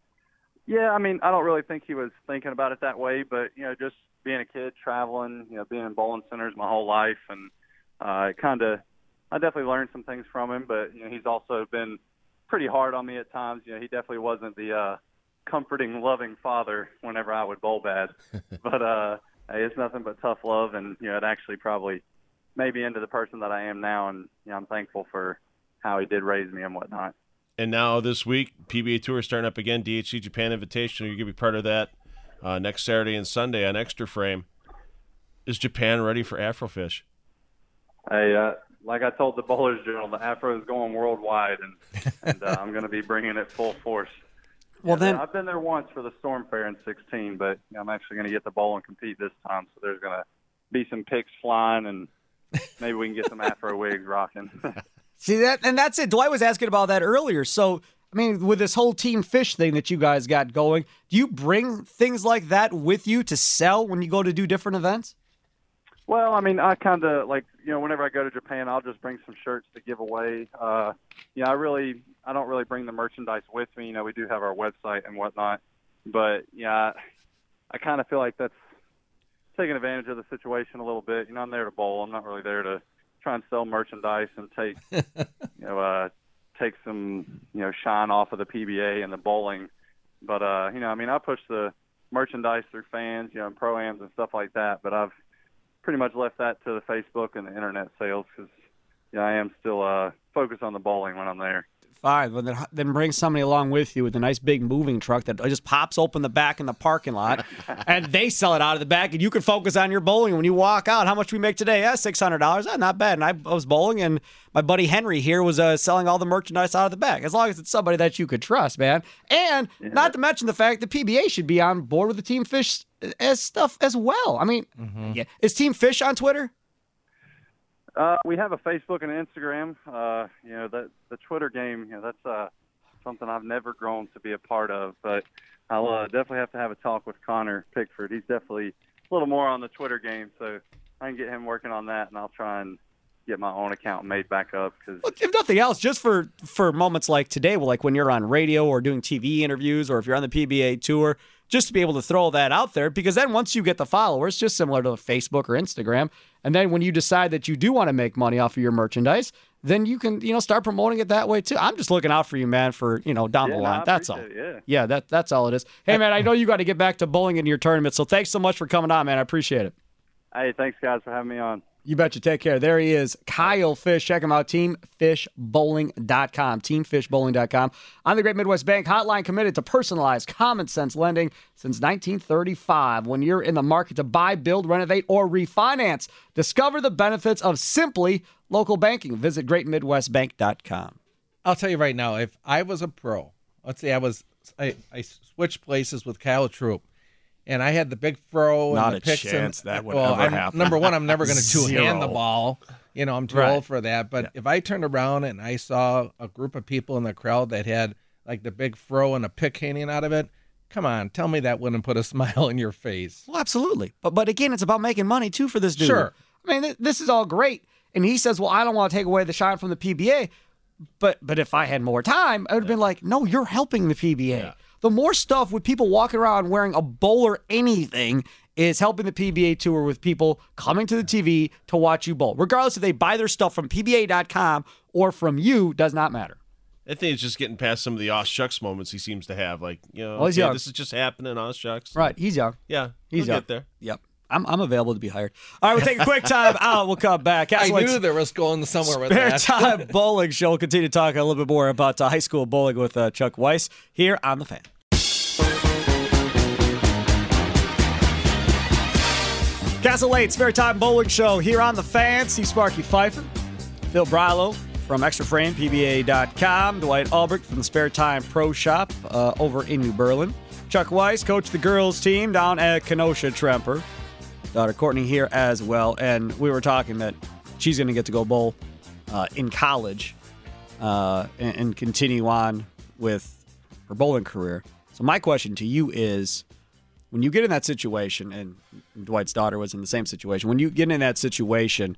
Yeah, I mean, I don't really think he was thinking about it that way, but, you know, just being a kid, traveling, you know, being in bowling centers my whole life, and uh, it kind of, I definitely learned some things from him, but, you know, he's also been pretty hard on me at times. You know, he definitely wasn't the uh, comforting, loving father whenever I would bowl bad. But uh, hey, it's nothing but tough love, and, you know, it actually probably made me into the person that I am now, and, you know, I'm thankful for how he did raise me and whatnot. And now this week, P B A Tour starting up again, D H C Japan Invitational. You're going to be part of that uh, next Saturday and Sunday on Extra Frame. Is Japan ready for Afrofish? Hey, uh, like I told the Bowlers Journal, the Afro is going worldwide, and, and uh, I'm going to be bringing it full force. Well, yeah, then I've been there once for the Storm Fair in sixteen, but you know, I'm actually going to get the bowl and compete this time, so there's going to be some picks flying, and maybe we can get some Afro wigs rocking. See that, and that's it. Dwight was asking about that earlier. So, I mean, with this whole Team Fish thing that you guys got going, do you bring things like that with you to sell when you go to do different events? Well, I mean, I kind of like, you know, whenever I go to Japan, I'll just bring some shirts to give away. Uh, you know, I really, I don't really bring the merchandise with me. You know, we do have our website and whatnot, but yeah, I kind of feel like that's taking advantage of the situation a little bit. You know, I'm there to bowl. I'm not really there to try and sell merchandise and take, you know, uh, take some, you know, shine off of the P B A and the bowling. But, uh, you know, I mean, I push the merchandise through fans, you know, and pro-ams and stuff like that. But I've pretty much left that to the Facebook and the internet sales because, you know, I am still uh, focused on the bowling when I'm there. Fine, but then, then bring somebody along with you with a nice big moving truck that just pops open the back in the parking lot, and they sell it out of the back, and you can focus on your bowling. When you walk out, how much do we make today? Yeah, six hundred dollars. Ah, not bad. And I, I was bowling, and my buddy Henry here was uh, selling all the merchandise out of the back, as long as it's somebody that you could trust, man. And yeah. Not to mention the fact that P B A should be on board with the Team Fish as stuff as well. I mean, mm-hmm. yeah. Is Team Fish on Twitter? Uh, we have a Facebook and an Instagram. Uh, you know, the the Twitter game, you know, that's uh, something I've never grown to be a part of. But I'll uh, definitely have to have a talk with Connor Pickford. He's definitely a little more on the Twitter game, so I can get him working on that, and I'll try and get my own account made back up. Cause, well, if nothing else, just for, for moments like today, like when you're on radio or doing T V interviews or if you're on the P B A tour, just to be able to throw that out there, because then once you get the followers, just similar to Facebook or Instagram, and then when you decide that you do want to make money off of your merchandise, then you can, you know, start promoting it that way too. I'm just looking out for you, man, for, you know, down yeah, the line. No, that's all. It, yeah. yeah, that that's all it is. Hey, man, I know you got to get back to bowling in your tournament, so thanks so much for coming on, man. I appreciate it. Hey, thanks, guys, for having me on. You betcha. Take care. There he is, Kyle Fish. Check him out, team fish bowling dot com, team fish bowling dot com. On the Great Midwest Bank Hotline, committed to personalized, common-sense lending since nineteen thirty-five. When you're in the market to buy, build, renovate, or refinance, discover the benefits of Simply Local Banking. Visit great midwest bank dot com. I'll tell you right now, if I was a pro, let's say I was, I, I switched places with Kyle Troop, and I had the big fro Not and the a picks. chance and, that would well, ever I'm, happen. Number one, I'm never going to two-hand the Zero. ball. You know, I'm too Right. old for that. But Yeah. if I turned around and I saw a group of people in the crowd that had like the big fro and a pick hanging out of it, come on, tell me that wouldn't put a smile in your face. Well, absolutely. But but again, it's about making money, too, for this dude. Sure. I mean, th- this is all great. And he says, well, I don't want to take away the shine from the P B A. But but if I had more time, I would have been like, no, you're helping the P B A. Yeah. The more stuff with people walking around wearing a bowler anything is helping the P B A tour with people coming to the T V to watch you bowl. Regardless if they buy their stuff from P B A dot com or from you, does not matter. I think it's just getting past some of the Oz Shucks moments he seems to have. Like, you know, Well, he's okay, young. this is just happening, Oz Shucks. Right. He's young. Yeah, He's he'll young. get there. Yep. I'm I'm available to be hired. All right, we'll take a quick time out. We'll come back. I Castlewaite's knew there was going somewhere with Spare that. Time Bowling Show. We'll continue to talk a little bit more about uh, high school bowling with uh, Chuck Weiss here on The Fan. Castlewaite's Spare Time Bowling Show here on The Fan. See Sparky Pfeiffer, Phil Brilo from Extra Frame, P B A dot com, Dwight Albrecht from the Spare Time Pro Shop uh, over in New Berlin. Chuck Weiss coached the girls team down at Kenosha Tremper. Daughter Courtney here as well. And we were talking that she's going to get to go bowl uh, in college uh, and, and continue on with her bowling career. So my question to you is, when you get in that situation, and Dwight's daughter was in the same situation, when you get in that situation,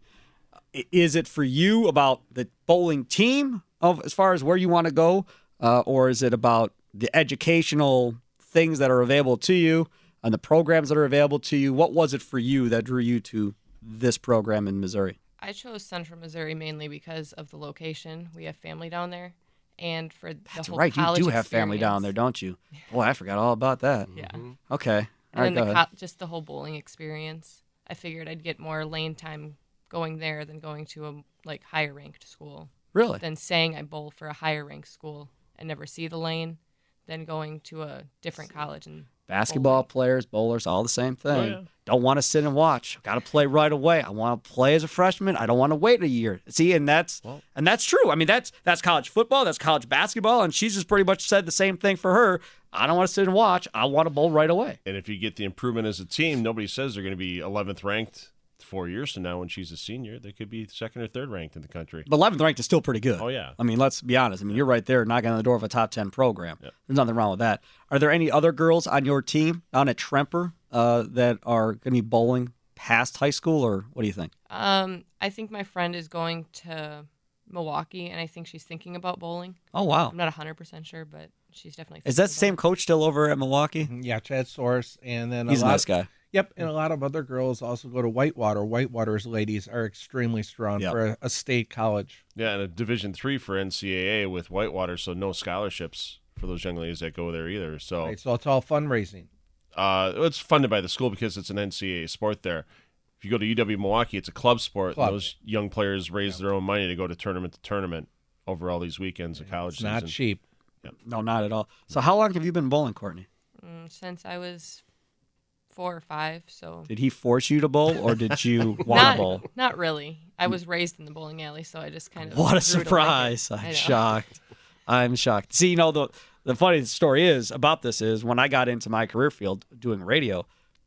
is it for you about the bowling team of as far as where you want to go, uh, or is it about the educational things that are available to you and the programs that are available to you? What was it for you that drew you to this program in Missouri? I chose Central Missouri mainly because of the location. We have family down there, and for the That's whole right. You college do have family down there, experience. don't you? Boy, I forgot all about that. Yeah. Okay. All And right, then go the ahead. co- just the whole bowling experience. I figured I'd get more lane time going there than going to a like higher ranked school. Really? Than saying I bowl for a higher ranked school and never see the lane, than going to a different college and Basketball bowling. players, bowlers, all the same thing. Oh, yeah. Don't want to sit and watch. Got to play right away. I want to play as a freshman. I don't want to wait a year. See, and that's Well- and that's true. I mean, that's that's college football. That's college basketball, and she's just pretty much said the same thing for her. I don't want to sit and watch. I want to bowl right away. And if you get the improvement as a team, nobody says they're going to be eleventh ranked four years from now when she's a senior. They could be second or third ranked in the country. But eleventh ranked is still pretty good. Oh, yeah. I mean, let's be honest. I mean, you're right there knocking on the door of a top ten program. Yep. There's nothing wrong with that. Are there any other girls on your team down at Tremper uh, that are going to be bowling past high school, or what do you think? Um, I think my friend is going to Milwaukee, and I think she's thinking about bowling. Oh, wow. I'm not one hundred percent sure, but she's definitely. Is that the thinking same about coach still over at Milwaukee? Yeah, Chad Source, and then He's a a lot, nice guy. Yep, and a lot of other girls also go to Whitewater. Whitewater's ladies are extremely strong Yep. for a, a state college. Yeah, and a Division three for N C A A with Whitewater, so no scholarships for those young ladies that go there either. So Right, so it's all fundraising. uh, it's funded by the school because it's an N C A A sport there. If you go to U W Milwaukee, it's a club sport. Club. And those young players raise their own money to go to tournament to tournament over all these weekends of college It's not season. cheap. No, not at all. So how long have you been bowling, Courtney? mm, since I was four or five. So Did he force you to bowl, or did you want to not bowl? not really. I was raised in the bowling alley, so I just kind of What a grew to like it. surprise. I I'm know. shocked. I'm shocked. See, you know, the, the funny story is about this is when I got into my career field doing radio,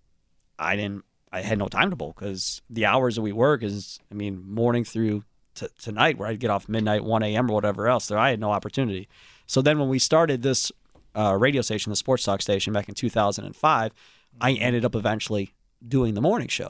I didn't, I had no time to bowl because the hours that we work is, I mean, morning through t- tonight where I'd get off midnight, one a.m. or whatever else. So I had no opportunity. So then when we started this uh, radio station, the sports talk station back in two thousand five, I ended up eventually doing the morning show.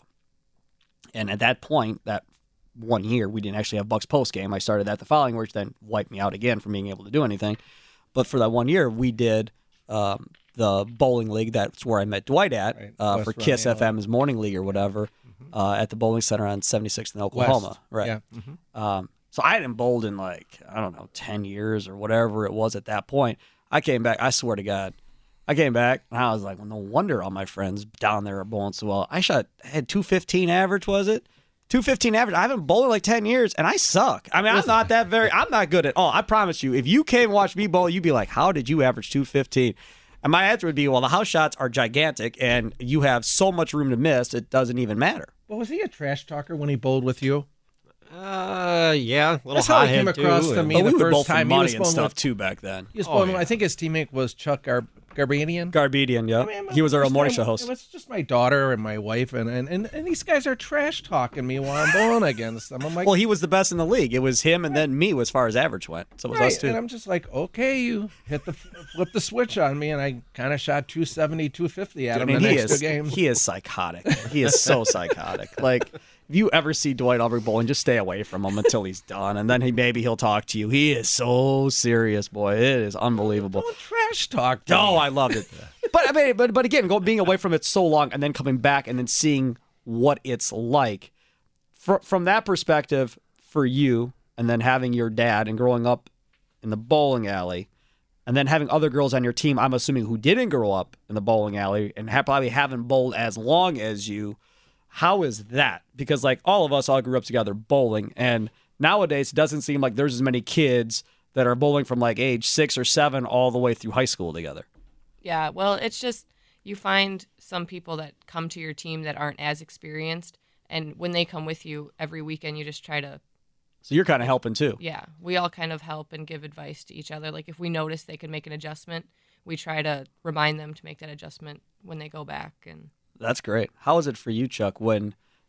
And at that point, that one year, we didn't actually have Bucks post game. I started that the following, which then wiped me out again from being able to do anything. But for that one year, we did um, the bowling league. That's where I met Dwight at Right. uh, West for KISS Run, yeah. F M's morning league or whatever uh, at the bowling center on seventy-sixth in Oklahoma. West. Right. Yeah. mhm. Um, so I hadn't bowled in like, I don't know, ten years or whatever it was at that point. I came back, I swear to God, I came back and I was like, well, no wonder all my friends down there are bowling so well. I shot, I had two fifteen average, was it? two fifteen average. I haven't bowled in like ten years and I suck. I mean, I'm not that very, I'm not good at all. I promise you, if you came watch me bowl, you'd be like, how did you average two fifteen? And my answer would be, well, the house shots are gigantic and you have so much room to miss, it doesn't even matter. Well, was he a trash talker when he bowled with you? Uh, yeah, a little That's how he came hothead, too, across to and- me. But the we would first bowl for time he money was and bowling stuff with- too back then. He was Oh, bowling, yeah. I think his teammate was Chuck Gar- Garbadian. Garbedian, yeah. I mean, He was our first morning time, show host. It was just my daughter and my wife, and, and, and, and these guys are trash talking me while I'm bowling against them. I'm like, Well, he was the best in the league. It was him and then me as far as average went. So it was right. us two. And I'm just like, okay, you hit the flip the switch on me, and I kind of shot two seventy, two fifty at him I mean, the he next is two games. he is psychotic. He is so psychotic. Like if you ever see Dwight Aubrey bowling, just stay away from him until he's done, and then he maybe he'll talk to you. He is so serious, boy. It is unbelievable. Don't trash talk. To Oh, me. I loved it. But I mean, but but again, go, being away from it so long and then coming back and then seeing what it's like, fr- from that perspective for you, and then having your dad and growing up in the bowling alley, and then having other girls on your team, I'm assuming who didn't grow up in the bowling alley and ha- probably haven't bowled as long as you. How is that? Because like all of us all grew up together bowling, and nowadays it doesn't seem like there's as many kids that are bowling from like age six or seven all the way through high school together. Yeah, well, it's just you find some people that come to your team that aren't as experienced, and when they come with you every weekend, you just try to, So you're kind of helping too. yeah, we all kind of help and give advice to each other. Like if we notice they can make an adjustment, we try to remind them to make that adjustment when they go back. And That's great. How is it for you, Chuck, when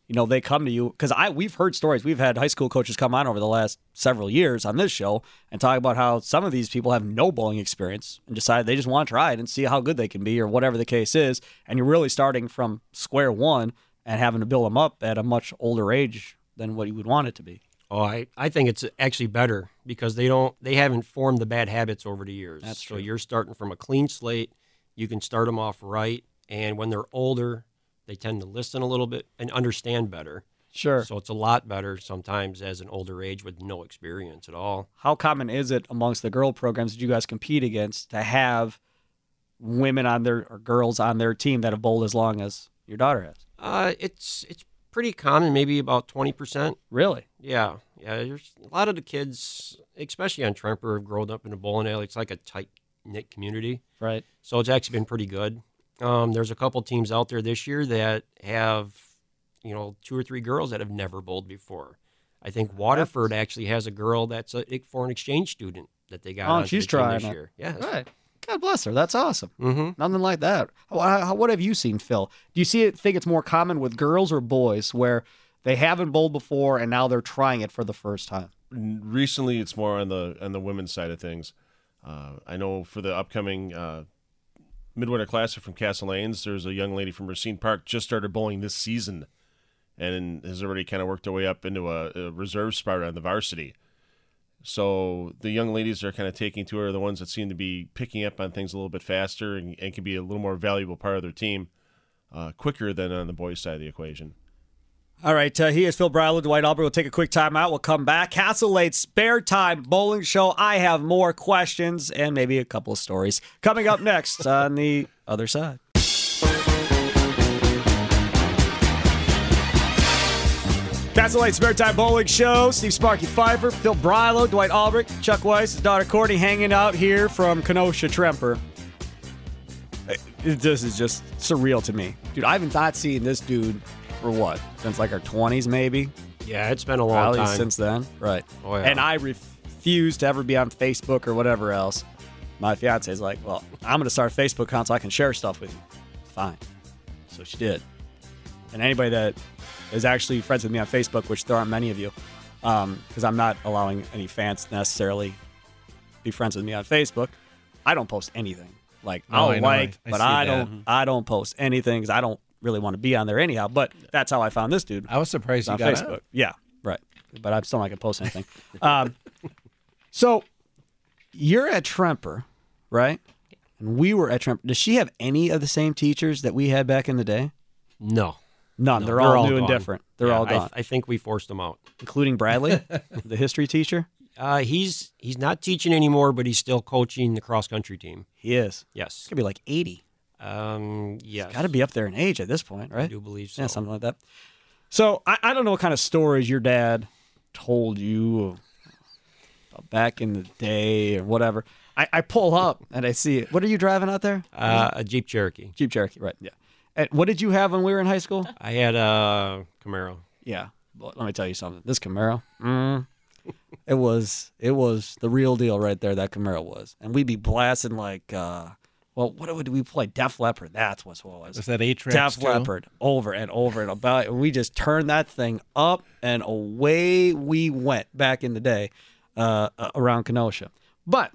you know, they come to you because I we've heard stories. We've had high school coaches come on over the last several years on this show and talk about how some of these people have no bowling experience and decide they just want to try it and see how good they can be or whatever the case is. And you're really starting from square one and having to build them up at a much older age than what you would want it to be. Oh, I, I think it's actually better because they don't they haven't formed the bad habits over the years. That's so true. you're starting from a clean slate. You can start them off right, and when they're older, they tend to listen a little bit and understand better. Sure. So it's a lot better sometimes as an older age with no experience at all. How common is it amongst the girl programs that you guys compete against to have women on their or girls on their team that have bowled as long as your daughter has? Uh, it's it's pretty common, maybe about twenty percent. Really? Yeah, yeah. There's a lot of the kids, especially on Tremper, have grown up in a bowling alley. It's like a tight knit community, Right. so it's actually been pretty good. Um, there's a couple teams out there this year that have, you know, two or three girls that have never bowled before. I think Waterford actually has a girl that's a foreign exchange student that they got. Oh, onto she's the team trying this it. year. Yes. Right. God bless her. That's awesome. Mm-hmm. Nothing like that. How, how, what have you seen, Phil? Do you see it? Think it's more common with girls or boys where they haven't bowled before and now they're trying it for the first time? Recently, it's more on the on the women's side of things. Uh, I know for the upcoming uh, Midwinter Classic from Castle Lanes, there's a young lady from Racine Park just started bowling this season and has already kind of worked her way up into a, a reserve spot on the varsity. So the young ladies are kind of taking to her, the ones that seem to be picking up on things a little bit faster and, and can be a little more valuable part of their team uh, quicker than on the boys' side of the equation. All right, uh, he is Phil Bryler, Dwight Albrecht. We'll take a quick time out. We'll come back. Castle Lake Spare Time Bowling Show. I have more questions and maybe a couple of stories coming up next on the other side. Castle Lake Spare Time Bowling Show. Steve Sparky Pfeiffer, Phil Bryler, Dwight Albrecht, Chuck Weiss, his daughter Courtney hanging out here from Kenosha Tremper. This is just surreal to me. Dude, I haven't not seen this dude for what? Since like our twenties, maybe? Yeah, it's been a long Probably time. since then. Right. Oh, yeah. And I refuse to ever be on Facebook or whatever else. My fiance is like, well, I'm going to start a Facebook account so I can share stuff with you. Fine. So she did. And anybody that is actually friends with me on Facebook, which there aren't many of you, because um, I'm not allowing any fans to necessarily be friends with me on Facebook, I don't post anything. Like, Oh, I'll I know. like, I- I but see I that. don't I don't post anything because I don't really want to be on there anyhow. But that's how I found this dude. I was surprised you on got Facebook. out. Yeah, right. But I'm still not going to post anything. um, so you're at Tremper, right? And we were at Tremper. Does she have any of the same teachers that we had back in the day? No. None. No, they're, all new and gone. different. They're Yeah, all I- gone, I, think we forced them out. including Bradley, the history teacher. Uh, he's he's not teaching anymore, but he's still coaching the cross country team. He is. Yes. It's going to be like eighty. Um, yes. Got to be up there in age at this point, I right? do believe so. Yeah, something like that. So I, I don't know what kind of stories your dad told you about back in the day or whatever. I, I pull up and I see it. What are you driving out there? Uh, a Jeep Cherokee. Jeep Cherokee, right? Yeah. And what did you have when we were in high school? I had a Camaro. Yeah. Well, let me tell you something. This Camaro, mm, it was it was the real deal right there. That Camaro was, and we'd be blasting like, uh, well, what would we play? Def Leppard. That's what it was. Was that eight tracks Def too? Leppard over and over and about. And we just turned that thing up and away we went back in the day uh, uh, around Kenosha. But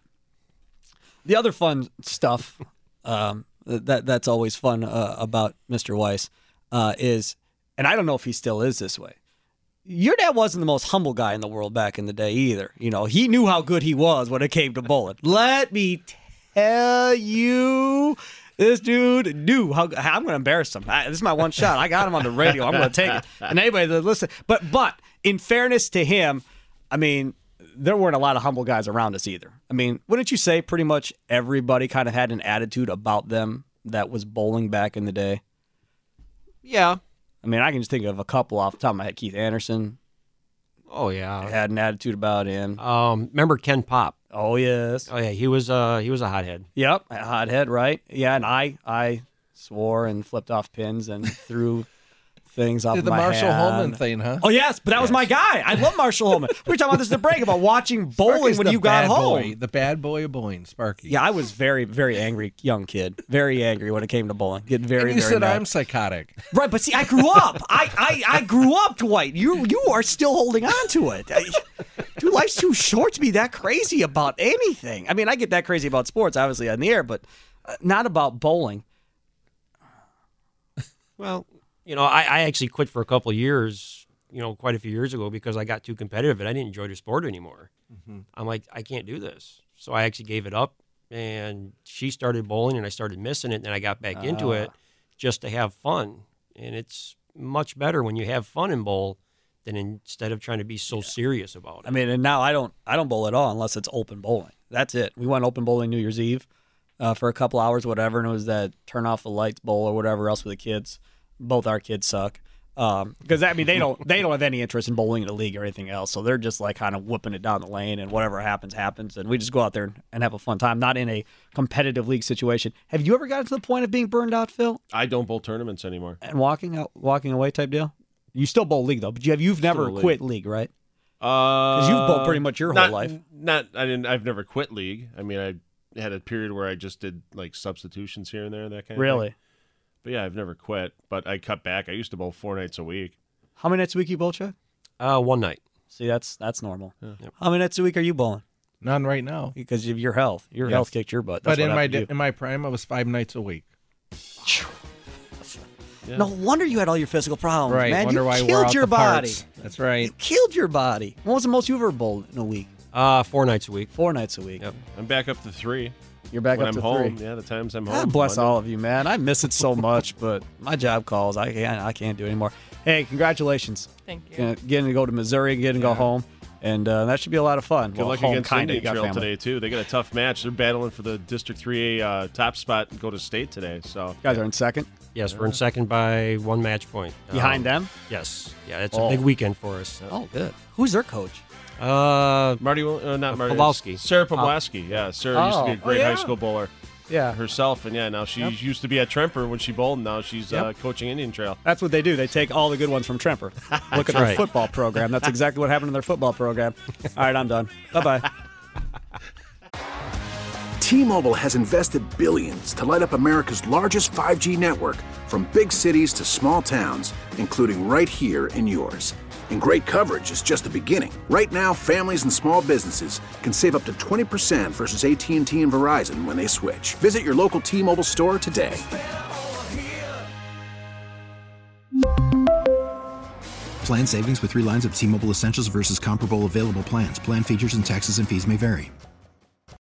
the other fun stuff um, that that's always fun uh, about Mister Weiss uh, is, and I don't know if he still is this way. Your dad wasn't the most humble guy in the world back in the day either. You know, he knew how good he was when it came to bowling. Let me tell you, this dude knew how. I'm going to embarrass him. I, this is my one shot. I got him on the radio. I'm going to take it. And anybody that listen, but but in fairness to him, I mean, there weren't a lot of humble guys around us either. I mean, wouldn't you say pretty much everybody kind of had an attitude about them that was bowling back in the day? Yeah. I mean, I can just think of a couple off the top of my head. Keith Anderson Oh yeah. had an attitude about him. Um, remember Ken Pop? Oh yes. Oh yeah, he was uh he was a hothead. Yep, a hothead, right? Yeah, and I I swore and flipped off pins and threw things off Did of the my Marshall hand. Holman thing, huh? Oh yes, but that was my guy. I love Marshall Holman. We were talking about this in the break about watching bowling Sparky's when the you got bad home. boy, the bad boy of bowling, Sparky. Yeah, I was very, very angry young kid. Very angry when it came to bowling. Getting very, and you very said mad. I'm psychotic. Right, but see, I grew up. I, I, I grew up, Dwight. You you are still holding on to it. I, dude, life's too short to be that crazy about anything. I mean, I get that crazy about sports, obviously, on the air, but uh, not about bowling. Well, you know, I, I actually quit for a couple of years, you know, quite a few years ago because I got too competitive and I didn't enjoy the sport anymore. Mm-hmm. I'm like, I can't do this. So I actually gave it up, and she started bowling and I started missing it, and then I got back uh. into it just to have fun. And it's much better when you have fun in bowl than instead of trying to be so yeah. serious about it. I mean, and now I don't I don't bowl at all unless it's open bowling. That's it. We went open bowling New Year's Eve uh, for a couple hours, whatever, and it was that turn off the lights bowl or whatever else with the kids. Both our kids suck. Um, because I mean they don't they don't have any interest in bowling in the league or anything else, so they're just like kind of whipping it down the lane, and whatever happens happens, and we just go out there and have a fun time, not in a competitive league situation. Have you ever gotten to the point of being burned out, Phil? I don't bowl tournaments anymore. And walking out, walking away type deal. You still bowl league though, but you have you've never league. quit league, right? Because uh, you've bowled pretty much your not, whole life. Not I didn't. I've never quit league. I mean, I had a period where I just did like substitutions here and there, that kind of really. thing. But yeah, I've never quit. But I cut back. I used to bowl four nights a week. How many nights a week you bowl, Chuck? Uh, one night. See, that's that's normal. Yeah. Yep. How many nights a week are you bowling? None right now. Because of your health. Your Yes. health kicked your butt. That's But in what my happened to in my prime, I was five nights a week. you. Yeah. No wonder you had all your physical problems, Right. man. Wonder you why killed we're out your the body. parts. That's right. You killed your body. When was the most you ever bowled in a week? Uh, four nights a week. Four nights a week. Yep. I'm back up to three. You're back when up I'm to home. three. Yeah, the times I'm home. God bless Monday. all of you, man. I miss it so much, but my job calls. I can't. I can't do it anymore. Hey, congratulations. Thank you. Getting getting to go to Missouri, getting to go home, and uh, that should be a lot of fun. Good well, luck home, against kinda. You Indian got Trail family. today too. They got a tough match. They're battling for the District three A uh, top spot and go to state today. So You guys are in second. Yes, we're in second by one match point. Behind Um, them? Yes. Yeah, it's Oh. a big weekend for us. Oh, good. Who's their coach? Uh, Marty, uh, not Marty, Pawlowski. Sarah Pawlowski. Yeah, Sarah used to be a Oh. great Oh, yeah. high school bowler Yeah. herself, and yeah, now she Yep. used to be at Tremper when she bowled. And now she's Yep. uh, coaching Indian Trail. That's what they do. They take all the good ones from Tremper. Look at their right. football program. That's exactly what happened in their football program. All right, I'm done. Bye-bye. T-Mobile has invested billions to light up America's largest five G network, from big cities to small towns, including right here in yours. And great coverage is just the beginning. Right now, families and small businesses can save up to twenty percent versus A T and T and Verizon when they switch. Visit your local T-Mobile store today. Plan savings with three lines of T-Mobile Essentials versus comparable available plans. Plan features and taxes and fees may vary.